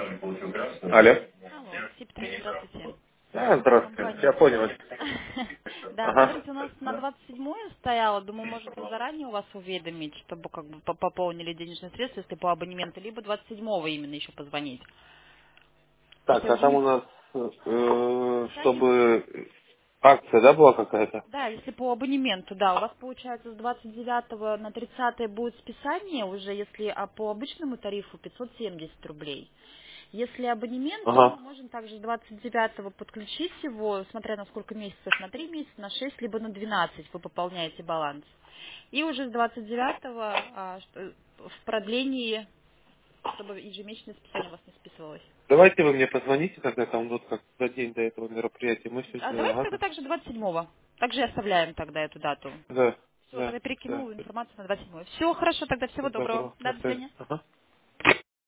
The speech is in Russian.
Алло. Алло, Алексей Петрович, здравствуйте. Здравствуйте. Компания Я понял. Яхи. Да, Ага. смотрите, у нас на 27-е стояло, думаю, может вы заранее у вас уведомить, чтобы как бы пополнили денежные средства, если по абонементу, либо 27-го именно еще позвонить. Если Так, а там у абонемент... нас, Списание? чтобы акция, да, была какая-то? Да, если по абонементу, да, у вас получается с 29 на 30 будет списание уже, если по обычному тарифу 570 рублей. Если абонемент, то мы Ага. можем также с 29 подключить его, смотря на сколько месяцев, на 3 месяца, на 6, либо на 12 вы пополняете баланс. И уже с 29 в продлении, чтобы ежемесячное списание у вас не списывалось. Давайте вы мне позвоните, когда там вот как за день до этого мероприятия. Мы все А сделаем, давайте тогда ладно? также 27-го. Также и оставляем тогда эту дату. Да, Все, да, тогда да. перекину информацию на 27-го. Все, хорошо, тогда всего Всего доброго. доброго. Да, До до связи. свидания. Ага.